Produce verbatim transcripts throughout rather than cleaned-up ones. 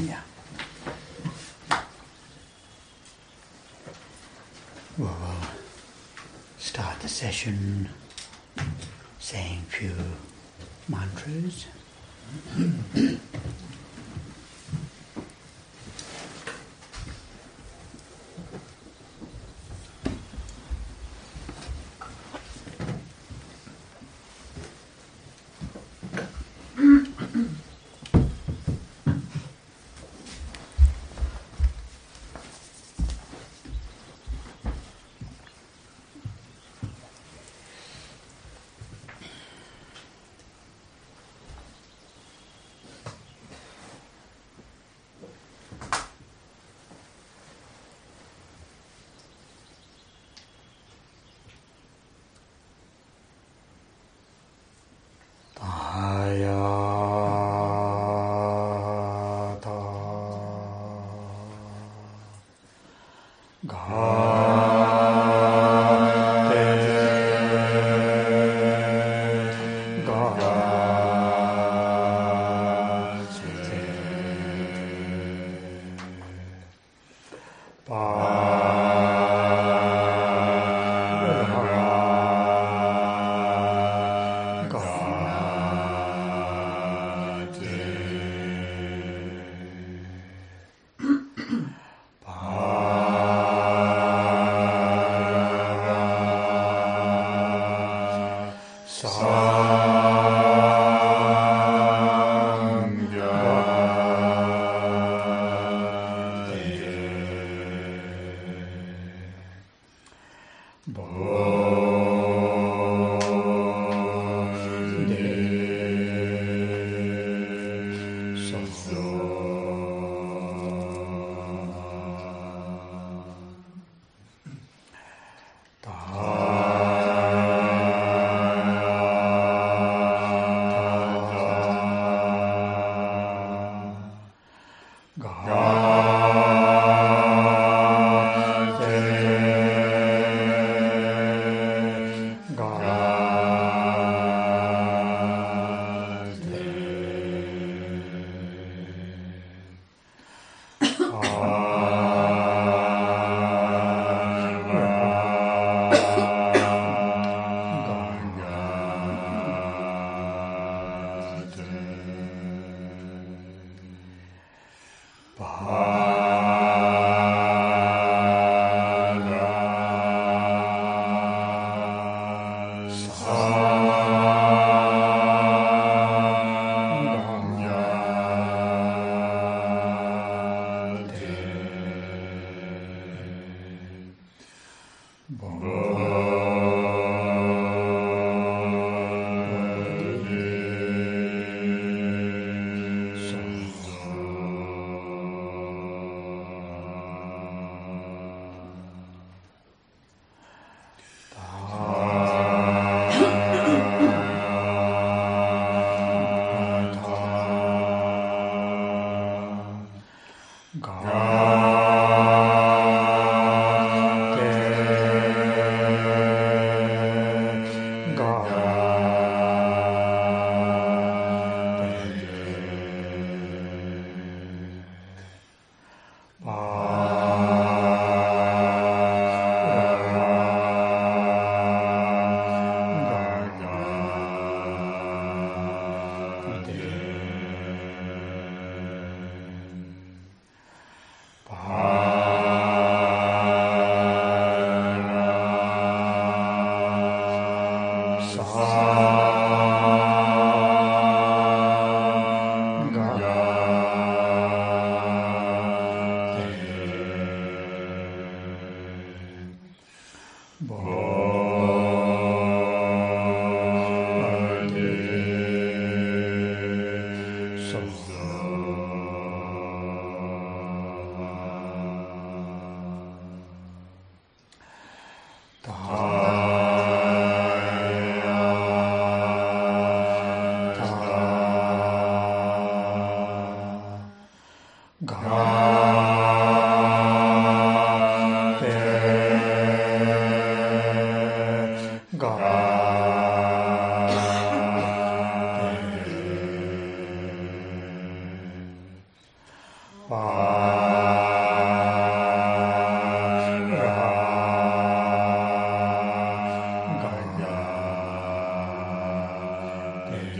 Yeah. We'll start the session saying a few mantras.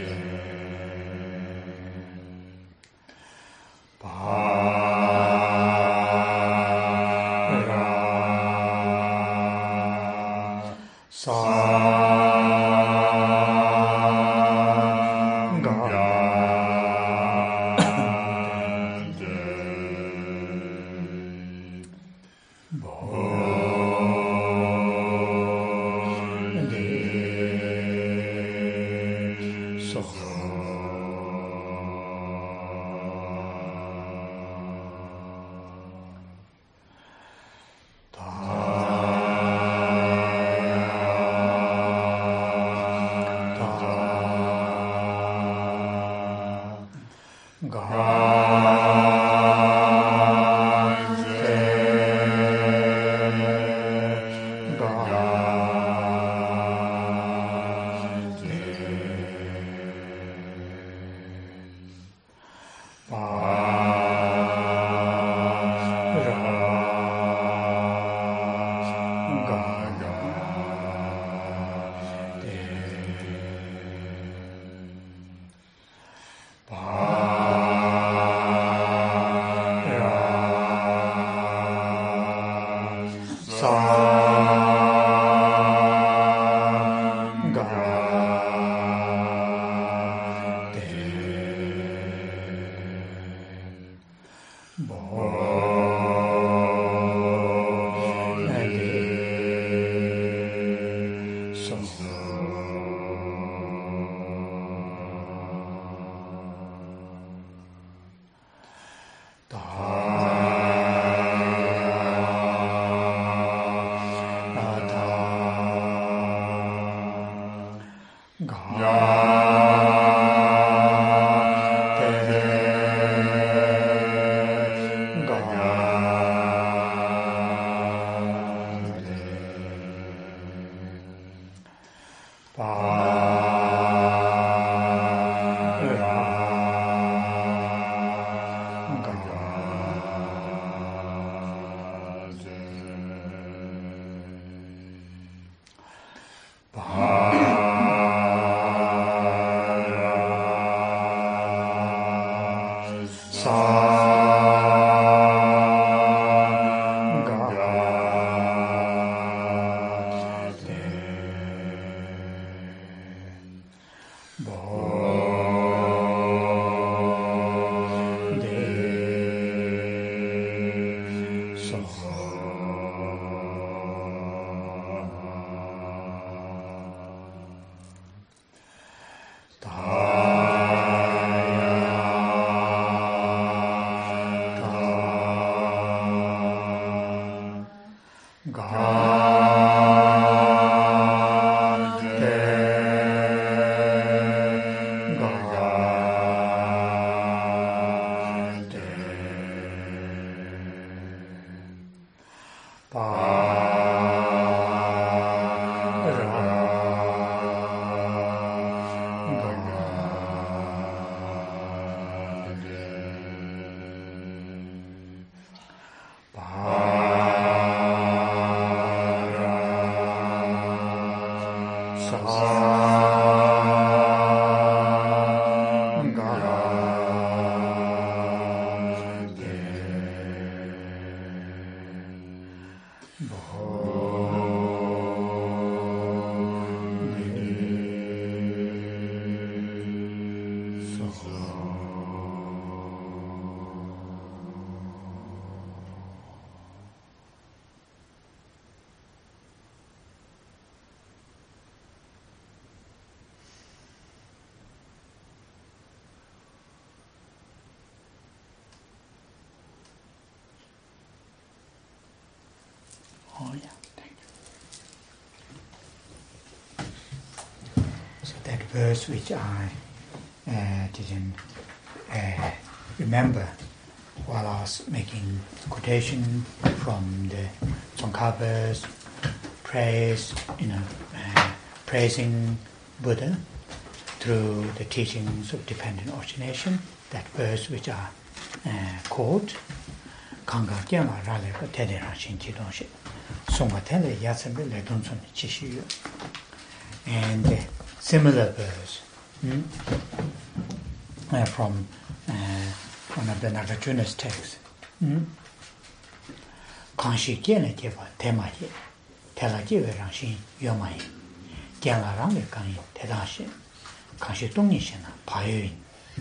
Oh, yeah, thank you. So that verse which I uh, didn't uh, remember while I was making quotation from the Tsongkhapa's praise, you know, uh, praising Buddha through the teachings of dependent origination, that verse which I uh, quote, Kanga Gyama Ralepa Tedera Shinchidonshi. And the similar verse mm? uh, from uh, one of the Nagarjuna's texts. Kanshi kene jeba tema je, tela jebe rangshin yomayin, kyanla rangi kanyin tedashin, kanshi tongi shena payoyin.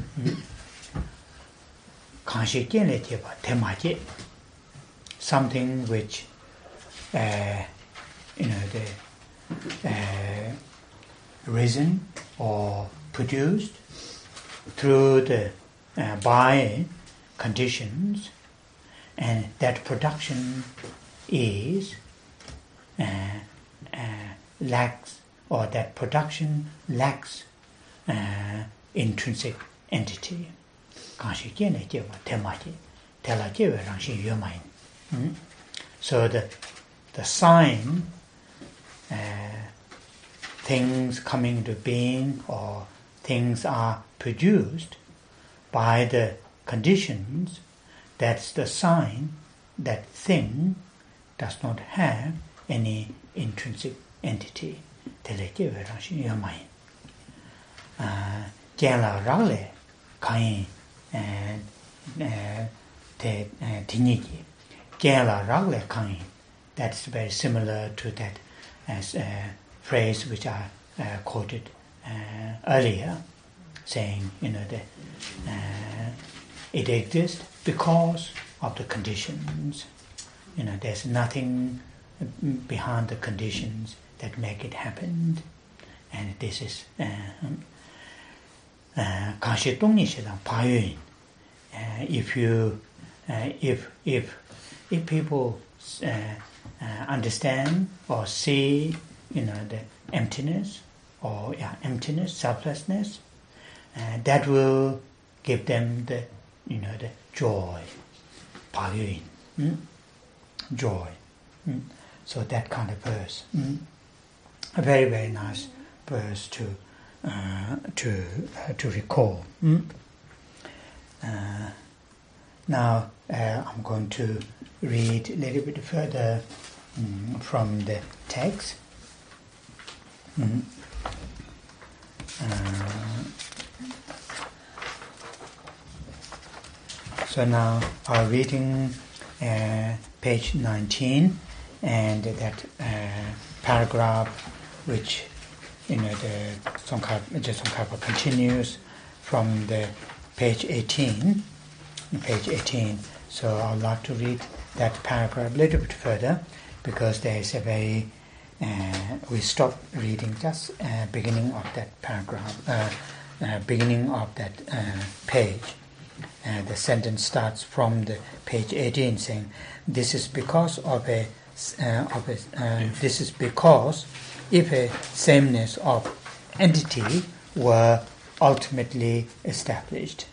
Kanshi kene jeba tema je, something which, uh, you know, the uh, risen or produced through the uh, by conditions, and that production is uh, uh, lacks, or that production lacks uh, intrinsic entity. So the the sign, uh, things coming into being or things are produced by the conditions, that's the sign that thing does not have any intrinsic entity. Kyanla ragle kain te tiniki. Kyanla ragle kain. That's very similar to that as a phrase which I uh, quoted uh, earlier, saying, you know, that uh, it exists because of the conditions. You know, there's nothing behind the conditions that make it happen, and this is kanshi tongni shedang payoyin. If you, uh, if if if people uh, uh, understand or see, you know, the emptiness or yeah, emptiness, selflessness, uh, that will give them the, you know, the joy, payoyin, mm? joy. Mm? So that kind of verse, mm? a very very nice verse to uh, to uh, to recall. Mm? Uh, now uh, I'm going to read a little bit further mm, from the text. Mm. Uh, so now our reading uh, page nineteen, and that uh, paragraph which, you know, the Tsongkhapa continues from the page eighteen, page eighteen. So I'd like to read that paragraph a little bit further, because there is a very uh, we stop reading just uh, beginning of that paragraph, uh, uh, beginning of that uh, page. Uh, the sentence starts from the page eighteen, saying, "This is because of a, uh, of a uh, this is because if a sameness of entity were ultimately established,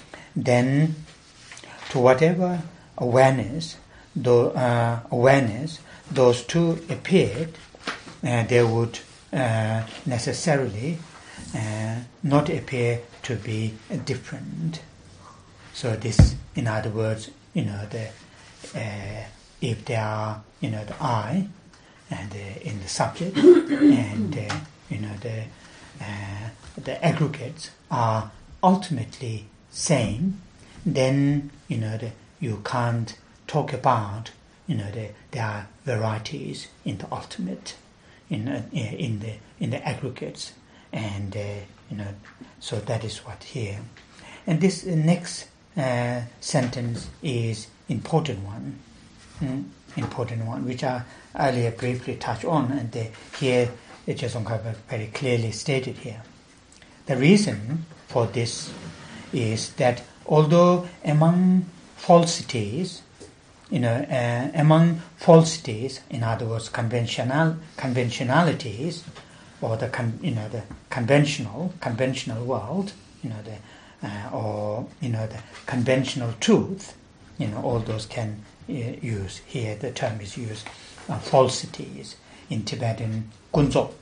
then to whatever awareness, though uh, awareness those two appeared, uh, they would uh, necessarily uh, not appear to be different." So this, in other words, you know, the uh, if there are, you know, the I and uh, in the subject, and uh, you know, the uh, the aggregates are ultimately same, then, you know, the, you can't talk about, you know, the, there are varieties in the ultimate, in uh, in the in the aggregates, and uh, you know, so that is what here, and this uh, next uh, sentence is important one, mm, important one, which I earlier briefly touched on, and uh, here it just very clearly stated here. The reason for this is that although among falsities, you know, uh, among falsities, in other words, conventional conventionalities, or the con, you know the conventional conventional world, you know the uh, or you know the conventional truth, you know, all those can uh, use here. The term is used, uh, falsities in Tibetan kunzo.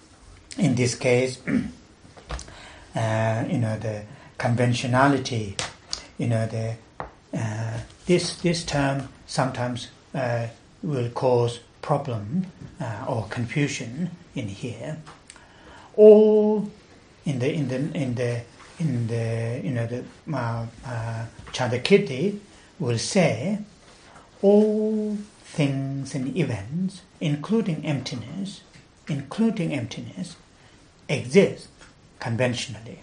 In this case, uh, you know the conventionality, you know the uh, this this term sometimes uh, will cause problem uh, or confusion in here. All in the in the in the in the you know the uh, uh, Chandakirti will say all things and events, including emptiness, including emptiness, exist conventionally.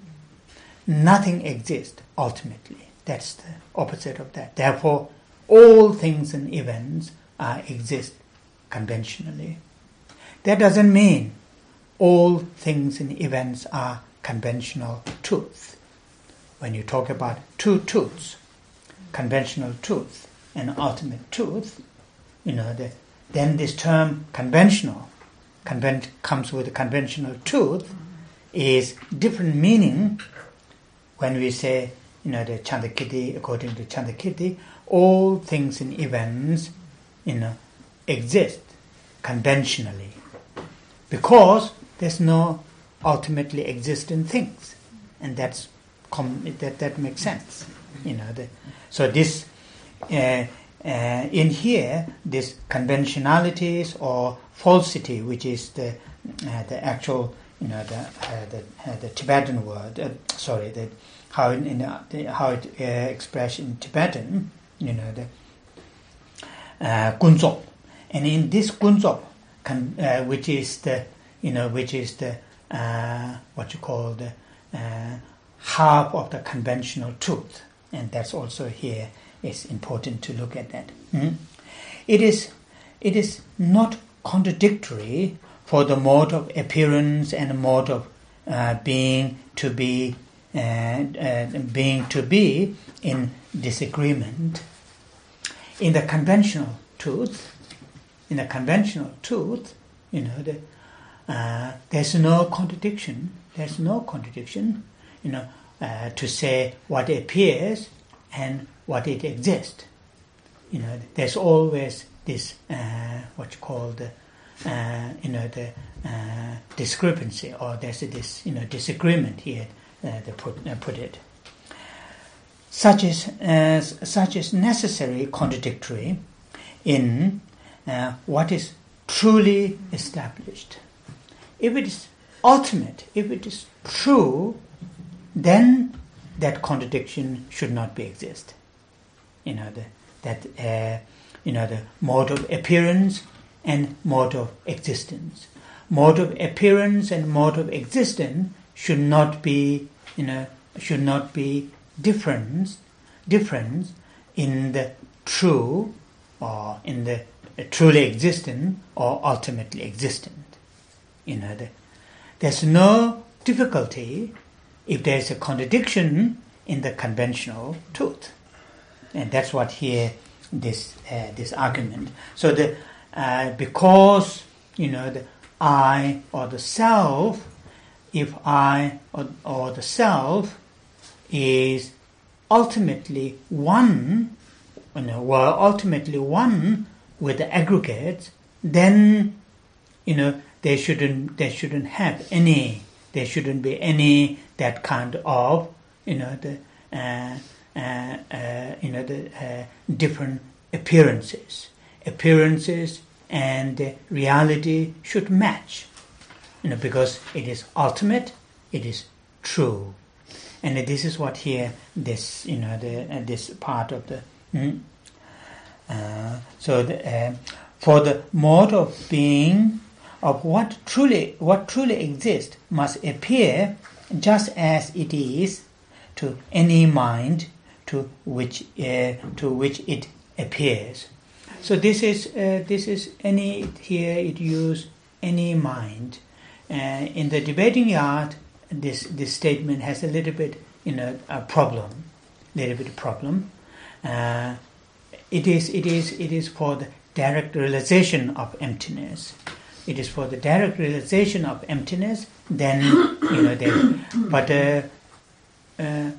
Nothing exists ultimately. That's the opposite of that. Therefore, all things and events are exist conventionally. That doesn't mean all things and events are conventional truths. When you talk about two truths, conventional truth and ultimate truth, you know, the, then this term conventional convent, comes with a conventional truth is different meaning when we say, you know, the Chandakirti, according to Chandakirti, all things and events, you know, exist conventionally because there's no ultimately existent things, and that's com- that that makes sense, you know. The, so this uh, uh, in here, this conventionalities or falsity, which is the uh, the actual, you know, the uh, the, uh, the Tibetan word, uh, sorry, the how in, in uh, the, how it uh, expressed in Tibetan, you know, the uh, kunzop, and in this kunzop, con- uh, which is the you know which is the uh, what you call the uh, half of the conventional truth, and that's also here is important to look at that. Mm? It is it is not contradictory for the mode of appearance and the mode of uh, being to be uh, uh, being to be in disagreement. In the conventional truth, in the conventional truth, you know, the, uh, there's no contradiction. There's no contradiction, you know, uh, to say what appears and what it exists. You know, there's always this uh, what you call the uh, you know the uh, discrepancy, or there's this you know disagreement here. Uh, they put uh, put it. Such is as such is necessary contradictory in uh, what is truly established. If it is ultimate, if it is true, then that contradiction should not be exist. You know the that uh, you know the mode of appearance and mode of existence. Mode of appearance and mode of existence should not be you know should not be difference difference in the true or in the uh, truly existent or ultimately existent. You know the, there's no difficulty if there's a contradiction in the conventional truth, and that's what here this uh, this argument. So the uh, because you know the I or the self, if I or, or the self is ultimately one, you know, were ultimately one with the aggregates, then you know they shouldn't they shouldn't have any there shouldn't be any that kind of you know the uh, uh, uh, you know the uh, different appearances appearances and uh, reality should match, you know, because it is ultimate, it is true. And this is what here this you know the uh, this part of the mm, uh, so the, uh, for the mode of being of what truly what truly exists must appear just as it is to any mind to which uh, to which it appears. So this is uh, this is any here it use any mind. Uh, in the debating yard, this this statement has a little bit you know a problem, little bit problem. Uh, it is it is it is for the direct realization of emptiness. It is for the direct realization of emptiness. Then you know then, but uh, uh,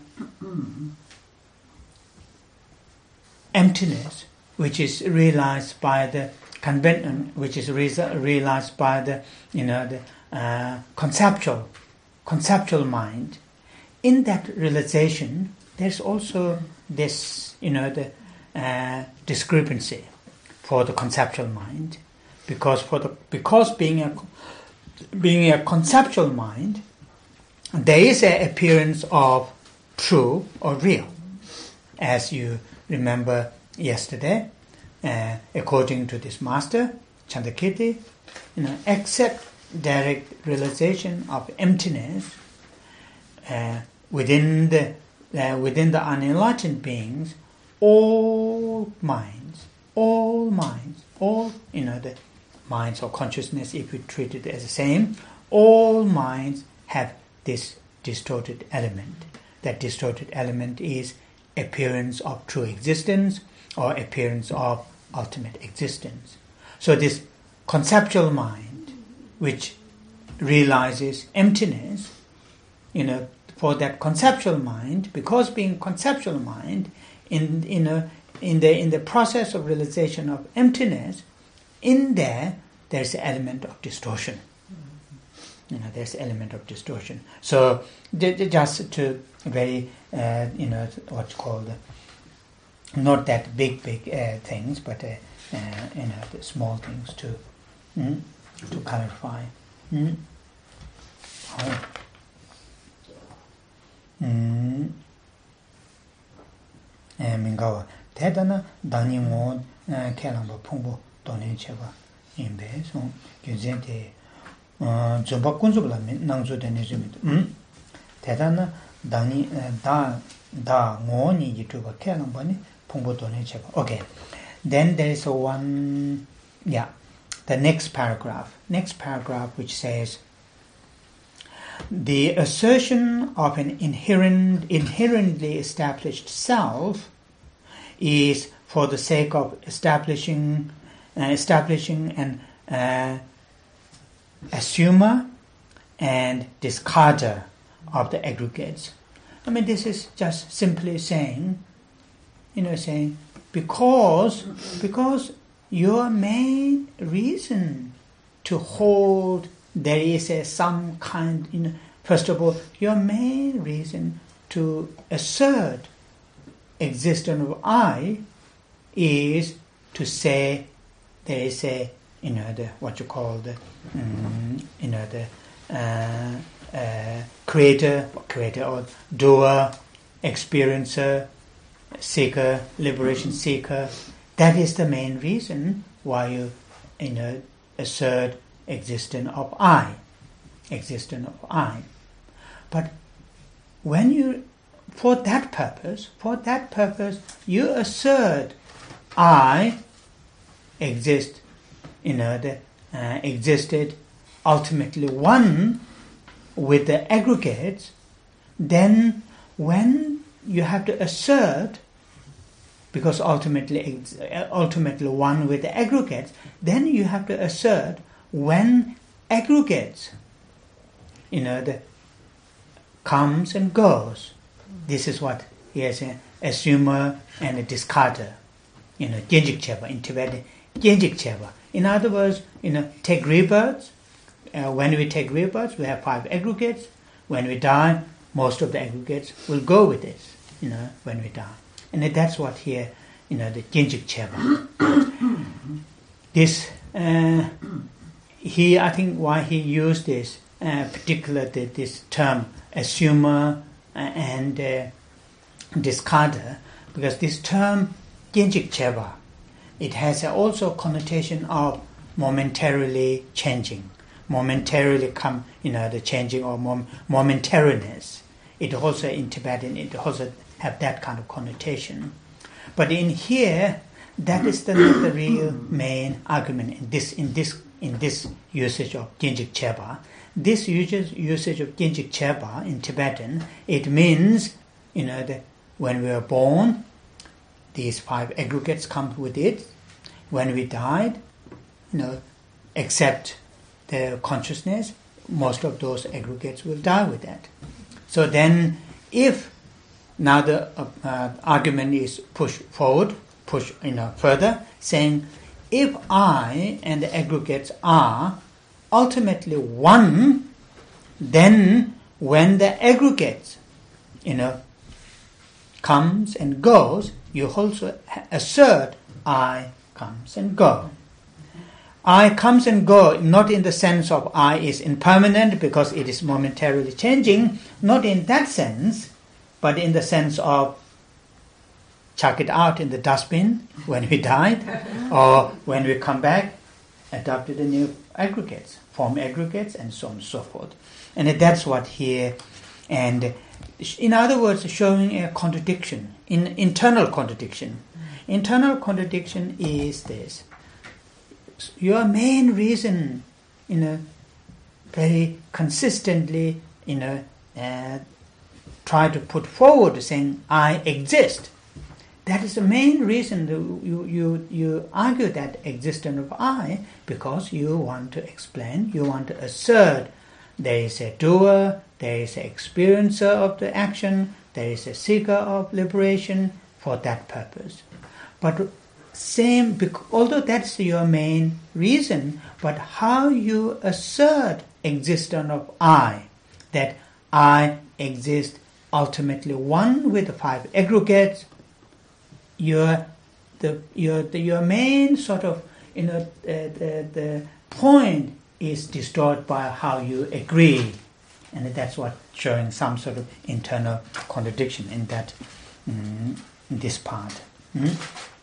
emptiness, which is realized by the convention, which is re- realized by the you know the uh, conceptual conceptual mind. In that realization, there's also this you know the uh, discrepancy for the conceptual mind, because for the because being a being a conceptual mind, there is an appearance of true or real. As you remember yesterday, uh, according to this master, Chandrakirti, you know, except direct realization of emptiness uh, within the uh, within the unenlightened beings, all minds, all minds, all you know the minds or consciousness, if we treat it as the same, all minds have this distorted element. That distorted element is appearance of true existence or appearance of ultimate existence. So this conceptual mind, which realizes emptiness, you know, for that conceptual mind, because being conceptual mind, in in a, in the in the process of realization of emptiness, in there there's an element of distortion. You know, there's an element of distortion. So just to very, uh, you know, what's called, uh, not that big, big uh, things, but, uh, uh, you know, the small things to mm, to clarify. Mm. Oh. Mm. Mingawa, Tedana, Dani Mon, Kalamba Pumbo, Doni Cheva, in Bay, so Guzente. Zumba kunzubla nangzu dene zumit. Tedana dani da da ngoni yituba kelambani pumbo done cheba. Okay. Then there is a one, yeah, the next paragraph. Next paragraph which says, the assertion of an inherent, inherently established self is for the sake of establishing, uh, establishing an uh, assumer and discarder of the aggregates. I mean, this is just simply saying, you know, saying, because, because your main reason to hold there is a some kind, you know, first of all, your main reason to assert existence of I is to say there is a, you know, the what you call the, um, you know, the uh, uh, creator, creator or doer, experiencer, seeker, liberation seeker. That is the main reason why you, you know, assert existence of I, existence of I. But when you, for that purpose, for that purpose, you assert I exist, you know, the, uh, existed ultimately one with the aggregates, then when you have to assert, because ultimately ultimately one with the aggregates, then you have to assert when aggregates, you know, the comes and goes. This is what he has an assumer and a discarder, you know, genjik cheba, in Tibetan, genjik cheba. In other words, you know, take rebirths. Uh, when we take rebirths, we have five aggregates. When we die, most of the aggregates will go with this, you know, when we die. And that's what here, you know, the genjik cheba. This, uh, he, I think why he used this, uh, particular this term, assumer and uh, discarder, because this term, genjik cheba, it has also connotation of momentarily changing, momentarily come, you know, the changing or mom, momentariness. It also in Tibetan, it also have that kind of connotation. But in here, that is the, the real main argument in this in this in this usage of genjik cheba. This usage usage of genjik cheba in Tibetan, it means, you know, that when we are born, these five aggregates come with it. When we died, you know, except the consciousness, most of those aggregates will die with that. So then, if now the uh, uh, argument is pushed forward, push, you know, further, saying, if I and the aggregates are ultimately one, then when the aggregates, you know, comes and goes, you also assert I comes and goes. I comes and go, not in the sense of I is impermanent because it is momentarily changing, not in that sense, but in the sense of chuck it out in the dustbin when we died, or when we come back, adopted the new aggregates, form aggregates, and so on and so forth. And that's what here, and in other words, showing a contradiction, in internal contradiction. Internal contradiction is this. Your main reason, you know, very consistently, you know, uh, try to put forward saying, I exist. That is the main reason you, you, you argue that existence of I, because you want to explain, you want to assert there is a doer, there is an experiencer of the action, there is a seeker of liberation for that purpose. But same, although that's your main reason, but how you assert existence of I, that I exist ultimately one with the five aggregates, your the your the, your main sort of you know uh, the the point is distorted by how you agree, and that's what showing some sort of internal contradiction in that mm, in this part. Mm?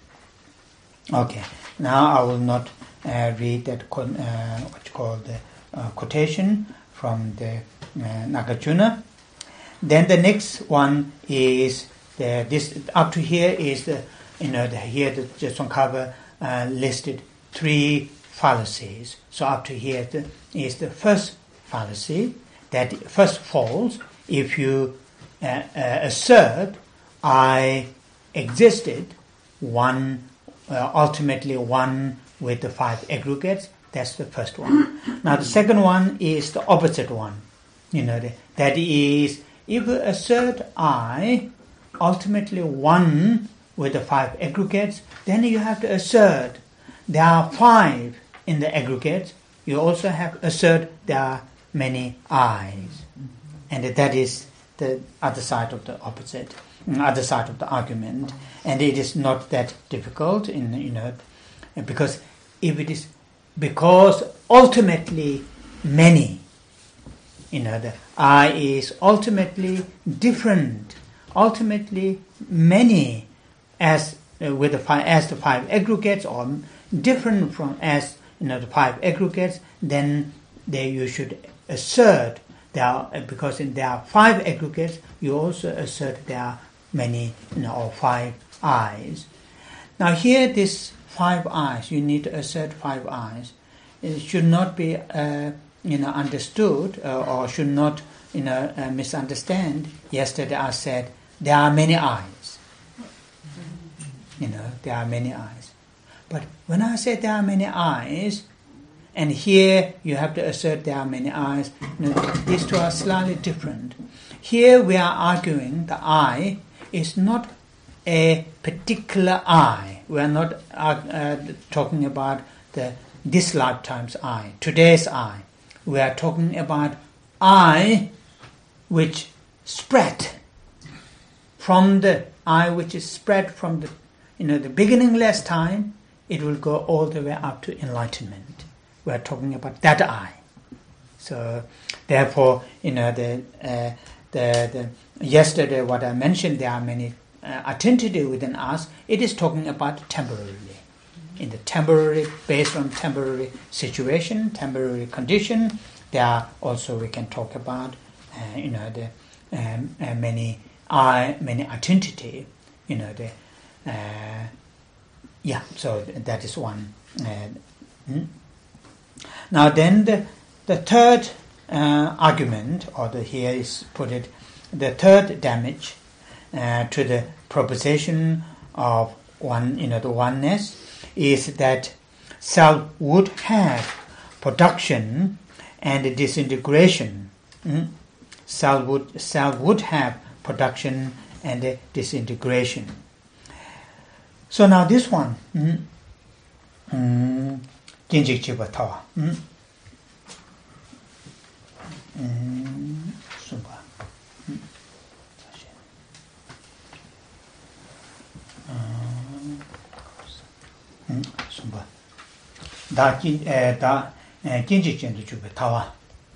Okay, now I will not uh, read that con- uh, what you call the uh, quotation from the uh, Nagarjuna. Then the next one is the this up to here is the you know the, here the Tsongkhapa uh, listed three fallacies. So up to here the, is the first fallacy that first falls if you uh, uh, assert I existed one. Uh, ultimately one with the five aggregates. That's the first one. Now the second one is the opposite one. You know, the, that is, if you assert I ultimately one with the five aggregates, then you have to assert there are five in the aggregates. You also have to assert there are many I's. And that is the other side of the opposite. Other side of the argument, and it is not that difficult in you know because if it is because ultimately many, you know the I is ultimately different, ultimately many as uh, with the five as the five aggregates or different from as you know the five aggregates, then there you should assert there are, because in there are five aggregates, you also assert there are many, you know, or five eyes. Now here, this five eyes, you need to assert five eyes. It should not be, uh, you know, understood uh, or should not, you know, uh, misunderstand. Yesterday I said there are many eyes. You know, there are many eyes. But when I say there are many eyes, and here you have to assert there are many eyes, you know, these two are slightly different. Here we are arguing the I is not a particular I. We are not uh, uh, talking about the this lifetime's I, today's I. We are talking about I which spread from the I which is spread from the you know the beginningless time. It will go all the way up to enlightenment. We are talking about that I. So therefore, you know the. Uh, The, the, yesterday, what I mentioned, there are many uh, identity within us. It is talking about temporarily, in the temporary, based on temporary situation, temporary condition. There are also we can talk about, uh, you know, the um, uh, many I, many identity. You know the, uh, yeah. So that is one. Uh, hmm. Now then, the the third. Uh, argument, or the here is put it, the third damage uh, to the proposition of one, you know, the oneness is that self would have production and disintegration. Mm? Self would self would have production and disintegration. So now this one, Jinjik Chibatawa. 음, 순바. 음, 다시. 음, 음, 순바. da da jinji jindu chube tawa.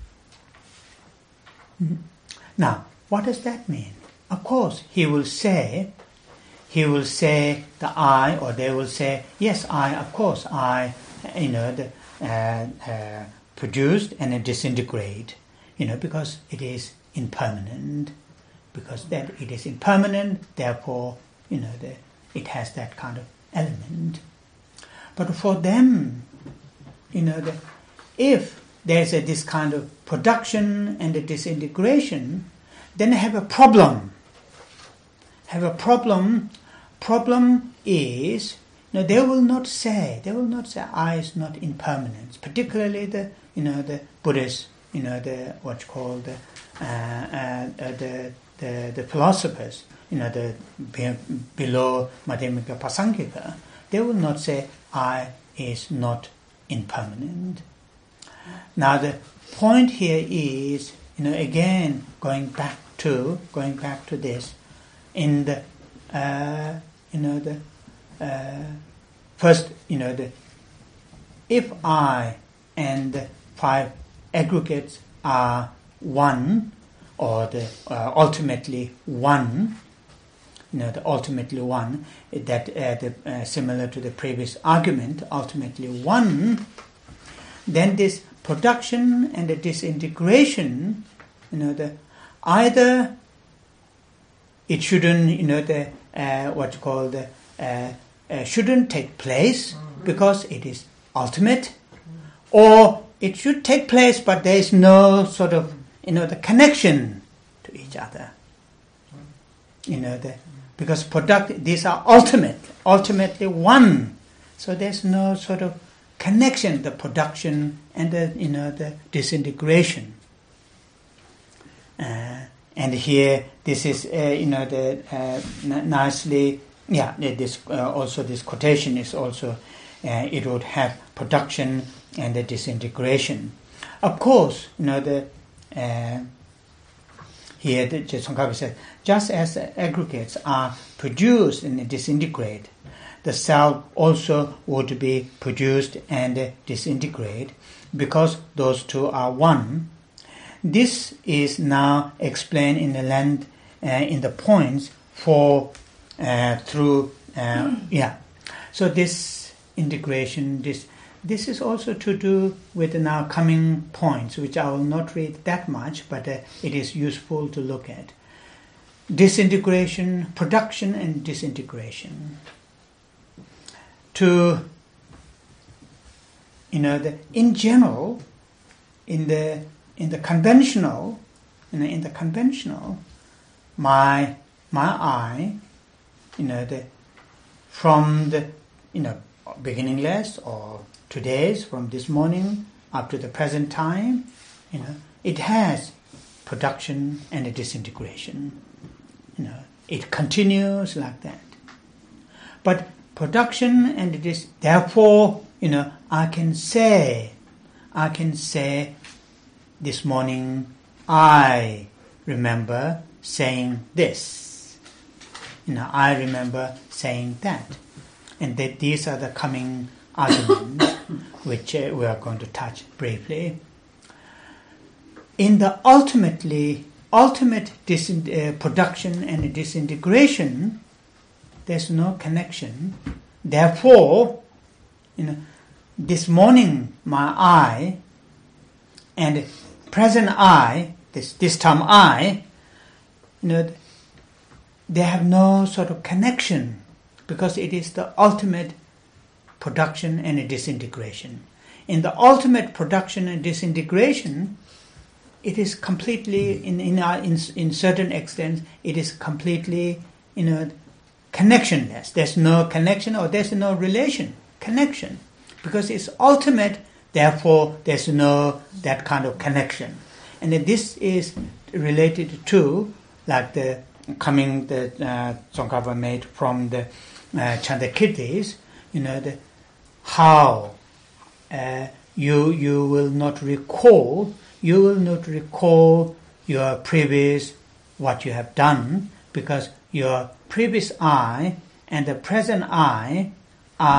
Now, what does that mean? Of course, he will say, he will say the I, or they will say, yes, I, of course, I, you know, the, uh, uh, produced and disintegrate, you know, because it is impermanent, because that it is impermanent, therefore, you know, the, it has that kind of element. But for them, you know, the, if there's a, this kind of production and a disintegration, then I have a problem. Have a problem. Problem is, you know, they will not say, they will not say I is not impermanence. Particularly the, you know, the Buddhists, you know, the what's called the, uh, uh, the the the philosophers, you know, the be, below Madhyamika Pasangika, they will not say I is not impermanent. Now the point here is, you know, again going back to going back to this, in the uh, you know the uh, first, you know, the if I and the five aggregates are one, or the uh, ultimately one, you know, the ultimately one, that uh, the, uh, similar to the previous argument, ultimately one, then this production and the disintegration, you know, the either it shouldn't, you know, the uh, what you call the uh, uh, shouldn't take place because it is ultimate, or it should take place but there is no sort of, you know, the connection to each other, you know, the because product these are ultimate, ultimately one, so there's no sort of connection, the production and the, you know, the disintegration. Uh, and here, this is, uh, you know, the uh, n- nicely, yeah. This uh, also this quotation is also, uh, it would have production and the disintegration. Of course, you know, the uh, here the Tsongkhapa says, just as the aggregates are produced and disintegrate, the cell also would be produced and disintegrate, because those two are one. This is now explained in the land, uh, in the points for uh, through uh, yeah. So this integration, this this is also to do with the now coming points, which I will not read that much, but uh, it is useful to look at. Disintegration, production, and disintegration. To, you know, the, in general, in the in the conventional, you know, in the conventional, my my eye, you know, the from the, you know, beginningless or today's, from this morning up to the present time, you know, it has production and a disintegration. You know, it continues like that. But production and it is, therefore, you know, I can say, I can say, this morning I remember saying this. You know, I remember saying that. And that these are the coming arguments which uh, we are going to touch briefly. In the ultimately, ultimate dis- uh, production and disintegration, there's no connection. Therefore, you know, this morning my I and present I, this this time I, you know, they have no sort of connection, because it is the ultimate production and disintegration. In the ultimate production and disintegration, it is completely, in in our, in, in certain extent, it is completely, you know, connectionless. There's no connection, or there's no relation, connection, because it's ultimate. Therefore, there's no that kind of connection, and this is related to, like the coming the uh, Tsongkhapa made from the uh, Chandakirtis, you know, the how uh, you you will not recall, you will not recall your previous what you have done, because your previous I and the present I are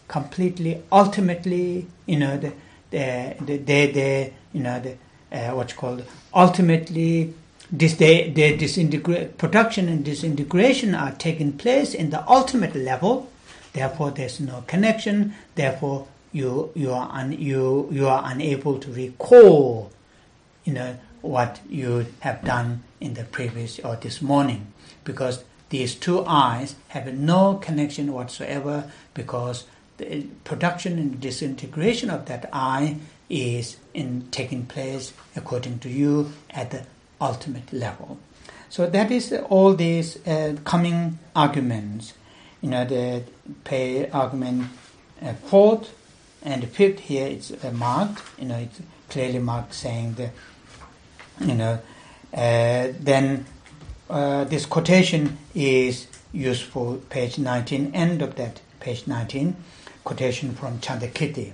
completely, ultimately, you know, the the the, the, the you know the uh, what's called ultimately. This, they, they disintegrate, production and disintegration are taking place in the ultimate level. Therefore, there's no connection. Therefore, you you are un, you you are unable to recall, you know, what you have done in the previous or this morning, because these two eyes have no connection whatsoever. Because the production and disintegration of that eye is in taking place according to you at the ultimate level. So that is all these uh, coming arguments. You know, the pay argument uh, fourth and fifth here it's uh, marked. You know, it's clearly marked, saying that. You know, uh, then uh, this quotation is useful. Page nineteen, end of that page nineteen, quotation from Chandakirti.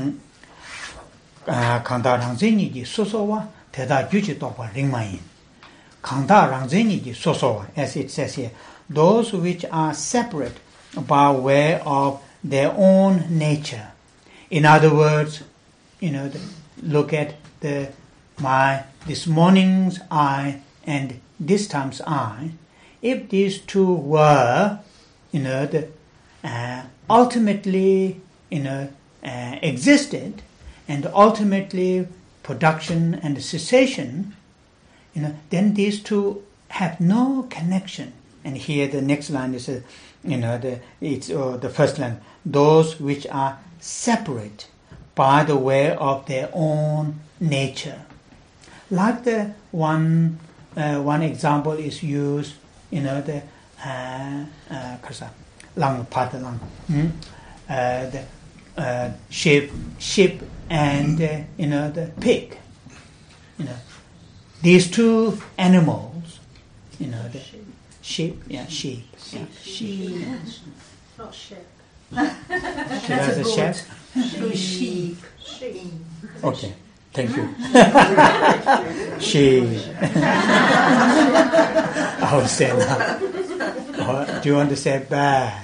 Kanda rangzeni ji sosowa teda juji tokwa ringmayin. Kanda rangzeni ji sosowa, as it says here, those which are separate by way of their own nature. In other words, you know, the, look at the my this morning's eye and this time's eye. If these two were, you know, the, uh, ultimately, you know, uh, existed, and ultimately production and cessation, you know, then these two have no connection. And here the next line is, uh, you know, the it's uh, the first line. Those which are separate by the way of their own nature. Like the one uh, one example is used, you know, the uh, uh, lang padalang, hmm? uh, the uh, sheep, sheep, and uh, you know the pig. You know, these two animals. You know, the sheep, yeah, sheep, yeah, sheep. Not sheep. Should I say sheep? Sheep. Sheep. Okay. Thank you. She. I was saying that. What? Do you want to say bad?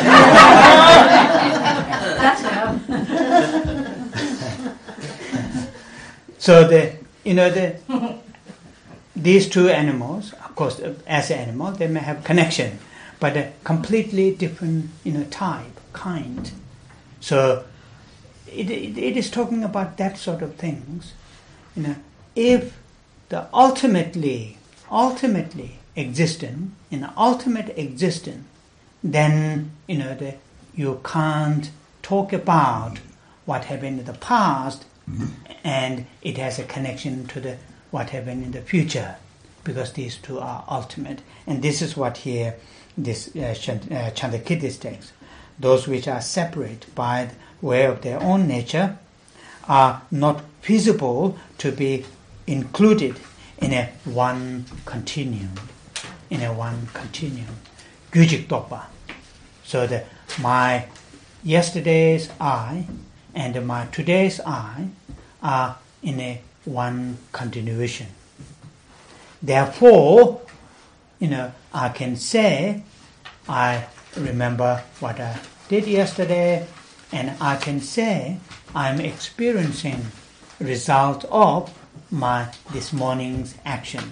So the you know the these two animals, of course, as an animal, they may have connection, but a completely different you know type, kind. So. It, it, it is talking about that sort of things. You know, if the ultimately, ultimately existent, in the ultimate existence, then you know the, you can't talk about what happened in the past, and it has a connection to the what happened in the future, because these two are ultimate. And this is what here this uh, Chandakirti takes. Those which are separate by way of their own nature are not feasible to be included in a one continuum. In a one continuum. Gyujik Tokpa. So that my yesterday's I and my today's I are in a one continuation. Therefore, you know, I can say I remember what I did yesterday, and I can say I'm experiencing result of my this morning's action.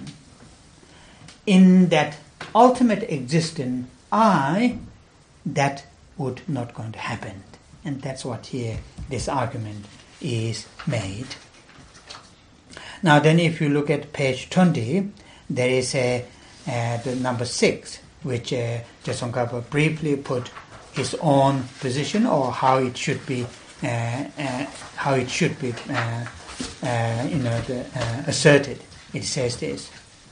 In that ultimate existence, I, that would not going to happen. And that's what here this argument is made. Now then, if you look at page twenty, there is a uh, the number six, which uh, Tsongkhapa briefly put his own position, or how it should be, uh, uh, how it should be, uh, uh, you know, the, uh, asserted. It says this: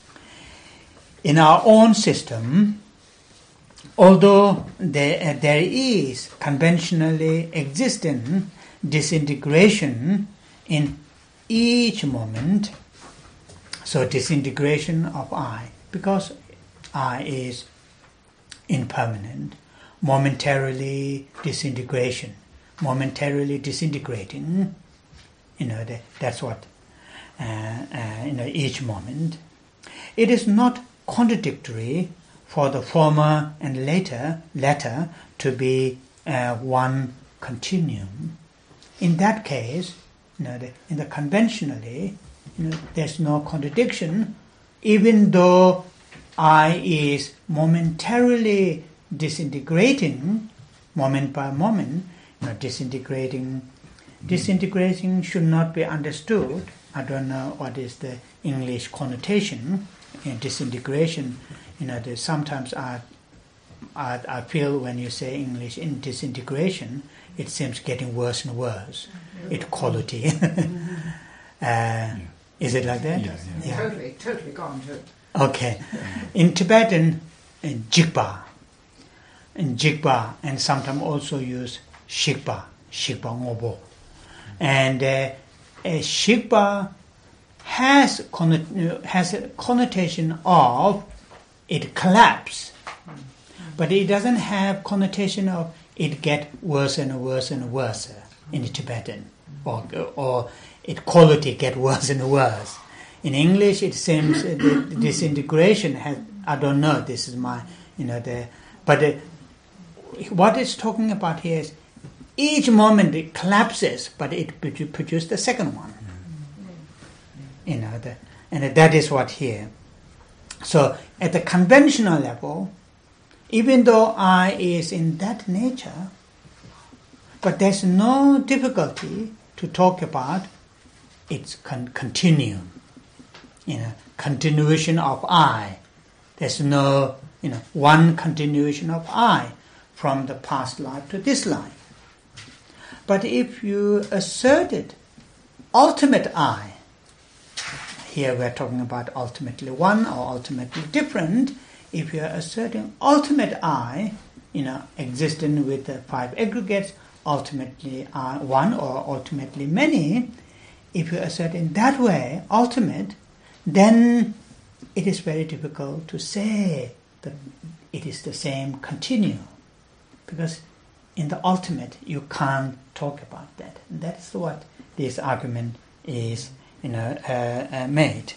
in our own system, although there uh, there is conventionally existing disintegration in each moment, so disintegration of I, because I is impermanent, momentarily disintegration, momentarily disintegrating, you know, the, that's what, uh, uh, you know, each moment. It is not contradictory for the former and later, latter to be uh, one continuum. In that case, you know, the, in the conventionally, you know, there's no contradiction, even though I is momentarily disintegrating, moment by moment, you know, disintegrating. Disintegrating should not be understood. I don't know what is the English connotation in disintegration. You know, there's sometimes I, I, I feel when you say English in disintegration, it seems getting worse and worse. Its quality. uh, yeah. Is it like that? Yeah, yeah. Yeah. Totally, totally gone to it. Okay. In Tibetan, in jigpa, in jigpa, and sometimes also use shikpa, shikpa ngobo. And uh, a shikpa has connot- has a connotation of it collapse, but it doesn't have connotation of it get worse and worse and worse in the Tibetan, or or it quality get worse and worse. In English, it seems the, the disintegration has. I don't know. This is my, you know, the. But the, what it's talking about here is each moment it collapses, but it produces the second one. You know, the, and that is what here. So at the conventional level, even though I is in that nature, but there's no difficulty to talk about its con- continuum. You know, continuation of I. There's no, you know, one continuation of I from the past life to this life. But if you asserted ultimate I, here we're talking about ultimately one or ultimately different, if you're asserting ultimate I, you know, existing with the five aggregates, ultimately I, one or ultimately many, if you assert in that way, ultimate, then it is very difficult to say that it is the same continuum, because in the ultimate you can't talk about that. And that's what this argument is, you know, uh, uh, made.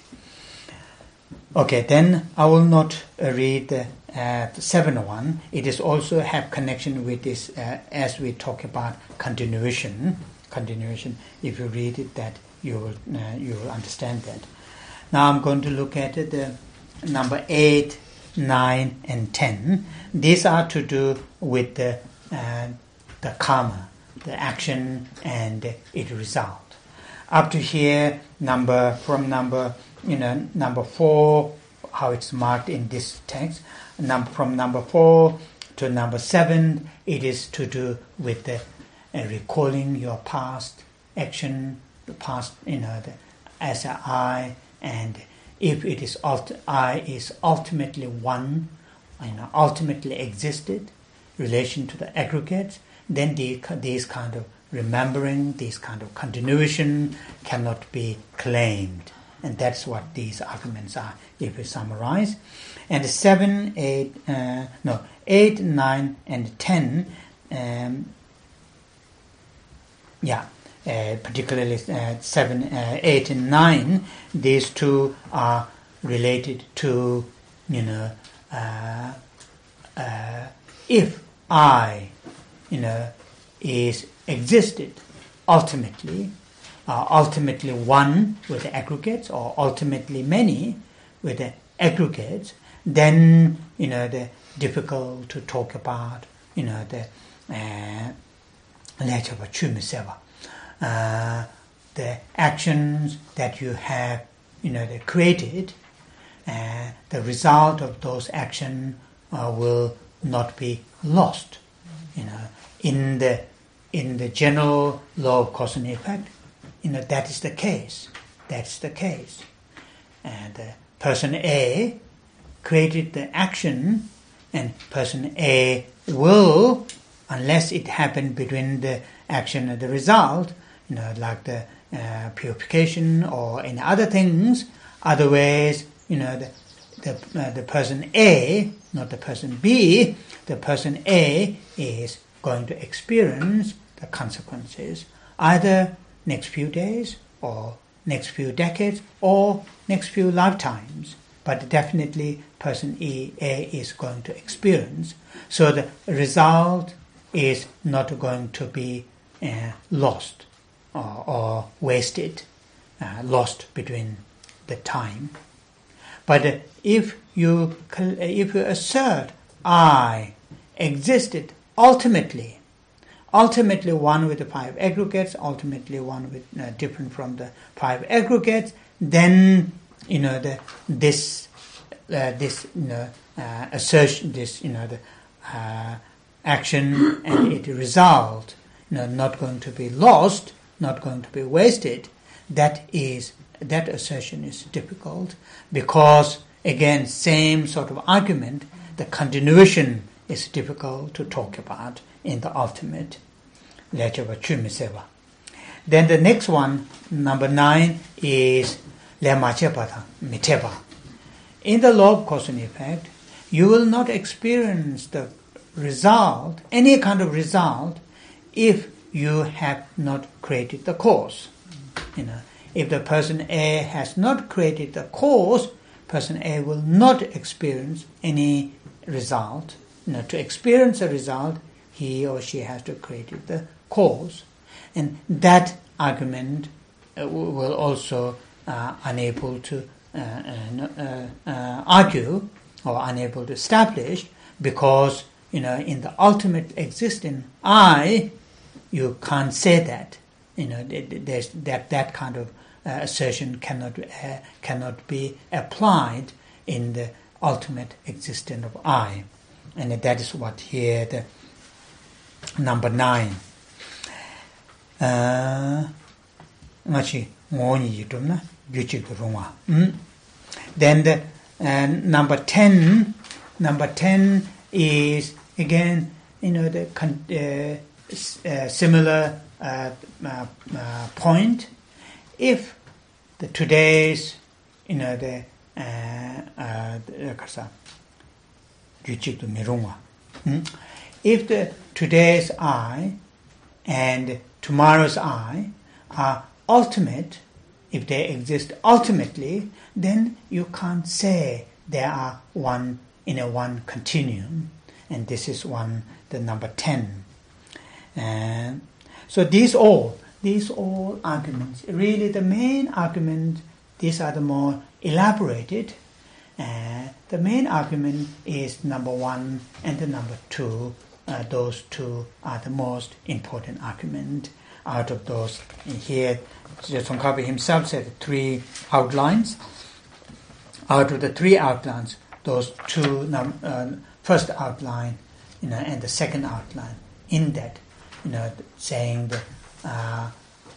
Okay, then I will not uh, read the, uh, the seventh one. It is also have connection with this uh, as we talk about continuation. Continuation. If you read it, that you will uh, you will understand that. Now I'm going to look at it, the number eight, nine, and ten. These are to do with the uh, the karma, the action, and its result. Up to here, number from number you know number four, how it's marked in this text. Number from number four to number seven, it is to do with the uh, recalling your past action, the past you know the, as a I. And if it is ult- I is ultimately one, you know, ultimately existed, relation to the aggregates, then the, these kind of remembering, these kind of continuation cannot be claimed. And that's what these arguments are, if we summarize. And seven, eight, uh, no, eight, nine, and ten, um, yeah. Uh, particularly uh, seven, uh, eight, and nine, these two are related to, you know, uh, uh, if I, you know, is existed ultimately, uh, ultimately one with the aggregates, or ultimately many with the aggregates, then, you know, the difficult to talk about, you know, the uh, nature of a chumiseva. Uh, the actions that you have, you know, they created, uh, the result of those actions uh, will not be lost. You know, in the in the general law of cause and effect, you know, that is the case. That's the case. And uh, person A created the action, and person A will, unless it happened between the action and the result, you know, like the uh, purification or any other things, other ways, you know, the the, uh, the person A, not the person B, the person A is going to experience the consequences either next few days or next few decades or next few lifetimes. But definitely person E, A is going to experience. So the result is not going to be uh, lost or, or wasted, uh, lost between the time. But uh, if you if you assert I existed ultimately, ultimately one with the five aggregates, ultimately one with uh, different from the five aggregates, then you know the this uh, this you know uh, assertion, this you know the uh, action and its result, you know, not going to be lost, not going to be wasted. That is that assertion is difficult because again same sort of argument. The continuation is difficult to talk about in the ultimate. Then the next one, number nine, is in the law of cause and effect, you will not experience the result, any kind of result, if you have not created the cause. You know, if the person A has not created the cause, person A will not experience any result. You know, to experience a result, he or she has to create the cause, and that argument uh, will also uh, unable to uh, uh, uh, argue or unable to establish, because you know in the ultimate existing I, you can't say that. You know, there's that that kind of uh, assertion cannot uh, cannot be applied in the ultimate existence of I, and that is what here the number nine. Uh, then the uh, number ten, number ten is again you know the uh, uh, similar uh, uh, uh, point. If the today's you know the uh, uh, if the today's I and tomorrow's I are ultimate, if they exist ultimately, then you can't say they are one in a one continuum, and this is one the number ten. And so these all these all arguments, really the main argument, these are the more elaborated. Uh, the main argument is number one and the number two. Uh, those two are the most important argument out of those. Here, Tsongkhapa himself said three outlines. Out of the three outlines, those two, num- uh, first outline, you know, and the second outline, in that, you know, saying that uh,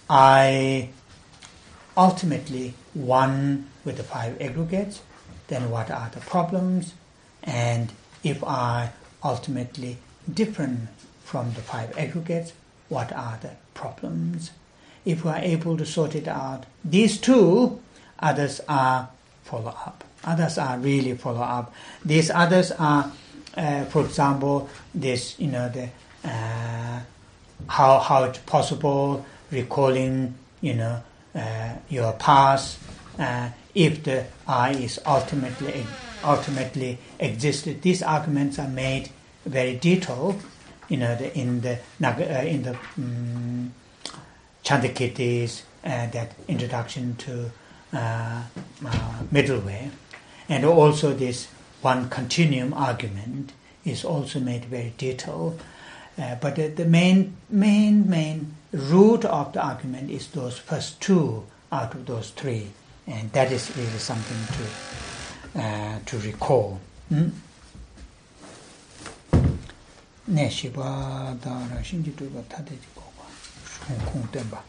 I ultimately one with the five aggregates, then what are the problems, and if I ultimately different from the five aggregates, what are the problems? If we are able to sort it out, these two, others are follow up. Others are really follow up. These others are, uh, for example, this you know the uh, how how it's possible recalling you know uh, your past. Uh, if the I is ultimately ultimately existed, these arguments are made very detailed, you know, the, in the uh, in the um, Chandakirti's uh, that introduction to uh, uh, middle way, and also this one continuum argument is also made very detailed. Uh, but the, the main main main root of the argument is those first two out of those three, and that is really something to uh, to recall. Hmm? Ne shiba dara shinji tuba tate jikoba shung kung tenba.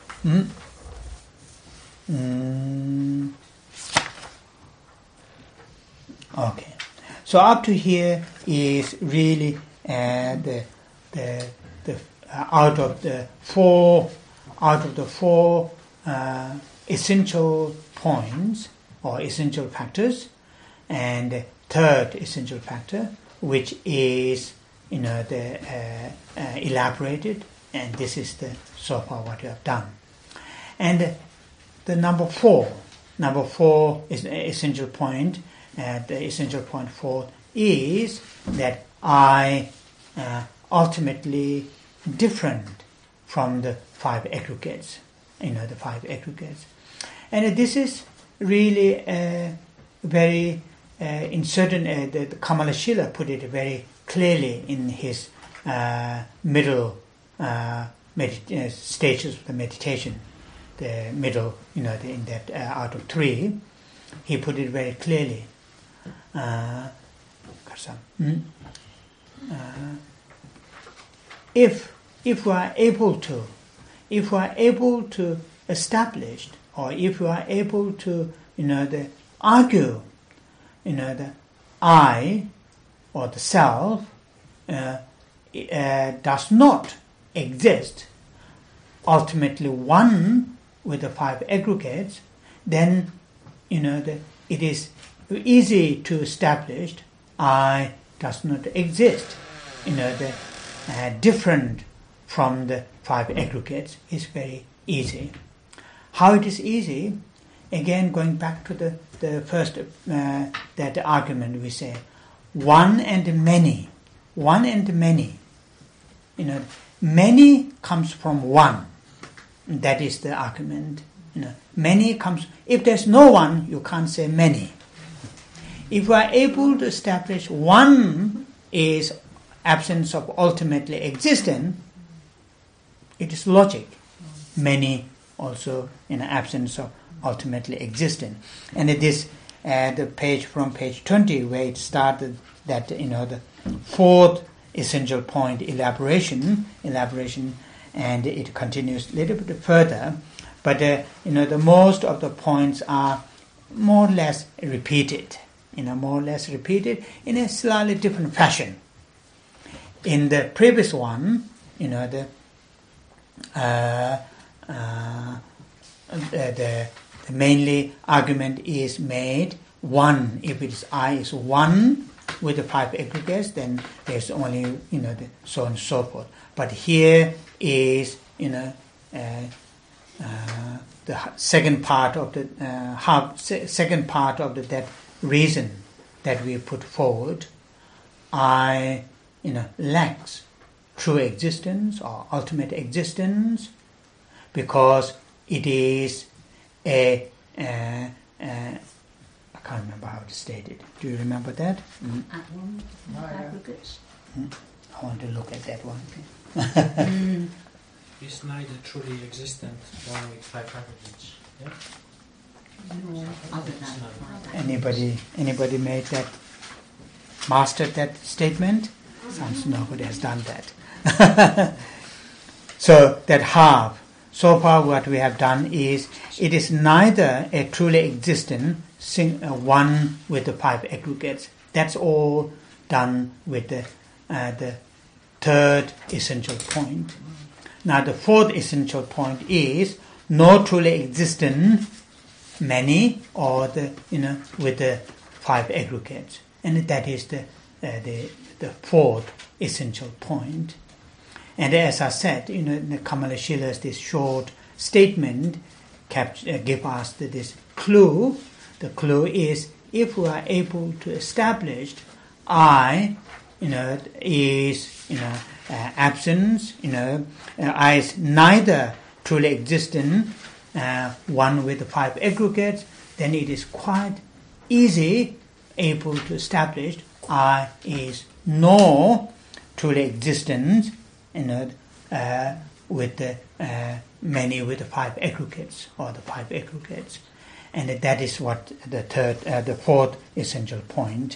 Okay, so up to here is really uh, the the the uh, out of the four out of the four uh, essential points or essential factors, and the third essential factor, which is you know the uh, uh, elaborated, and this is the so far what you have done. And uh, the number four, number four is the essential point. Uh, the essential point four is that I uh, ultimately different from the five aggregates, you know, the five aggregates. And this is really uh, very, uh, in certain, uh, the, the Kamalashila put it very clearly in his uh, middle uh, medit- uh, stages of the meditation, the middle, you know, the, in that uh, out of three, he put it very clearly. Uh, mm, uh, if if we are able to, if we are able to establish, or if we are able to, you know, the argue, you know, the I or the self uh, uh, does not exist, ultimately one with the five aggregates, then, you know, the, it is easy to establish I does not exist. You know, the uh, different from the five aggregates is very easy. How it is easy? Again, going back to the, the first uh, that argument, we say one and many, one and many. You know, many comes from one. That is the argument. You know, many comes. If there's no one, you can't say many. If we are able to establish one is absence of ultimately existent, it is logic. Many also in absence of ultimately existent. And it is uh, the page from page twenty where it started that, you know, the fourth essential point, elaboration, elaboration, and it continues a little bit further. But uh, you know, the most of the points are more or less repeated. You know, more or less repeated in a slightly different fashion. In the previous one, you know, the uh, uh, the, the mainly argument is made one. If it is I is one with the five aggregates, then there's only, you know, the so on and so forth. But here is, you know, uh, uh, the second part of the uh, half, second part of the that reason that we put forward. I, you know, lacks true existence or ultimate existence because it is a, uh, uh, I can't remember how to state it. Do you remember that? Mm. At one aggregates. Mm. I want to look at that one. mm. Is neither truly existent one with five aggregates. Yeah? No, other than five. Anybody, anybody made that, mastered that statement? Sounds nobody has done that. So that half, so far what we have done is, it is neither a truly existent sing, uh, one with the five aggregates. That's all done with the uh, the third essential point. Now the fourth essential point is no truly existent many or the, you know, with the five aggregates, and that is the uh, the the fourth essential point. And as I said, you know, in the Kamalashila's this short statement kept, uh, give us the, this clue. The clue is if we are able to establish I, you know, is, you know, uh, absence, you know, uh, I is neither truly existent, uh, one with the five aggregates, then it is quite easy able to establish I is no truly existent, you know, uh, with the uh, many with the five aggregates or the five aggregates, and that is what the third, uh, the fourth essential point.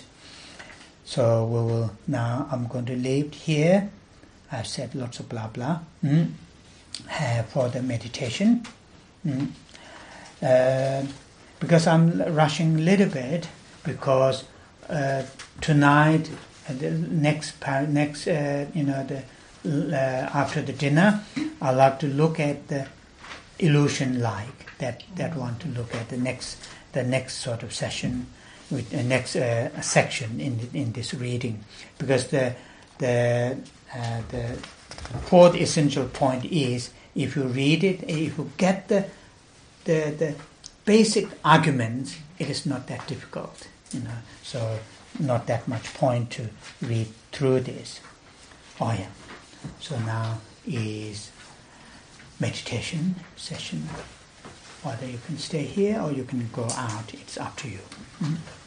So we will now. I'm going to leave it here. I've said lots of blah blah mm, uh, for the meditation, mm. uh, because I'm rushing a little bit because uh, tonight. Uh, the next, par- next, uh, you know, the uh, after the dinner, I like to look at the illusion like that. That one to look at the next, the next sort of session, with the next uh, section in the, in this reading, because the the uh, the fourth essential point is if you read it, if you get the the the basic arguments, it is not that difficult, you know. So. Not that much point to read through this. Oh yeah. So now is meditation session. Whether you can stay here or you can go out, it's up to you. Mm.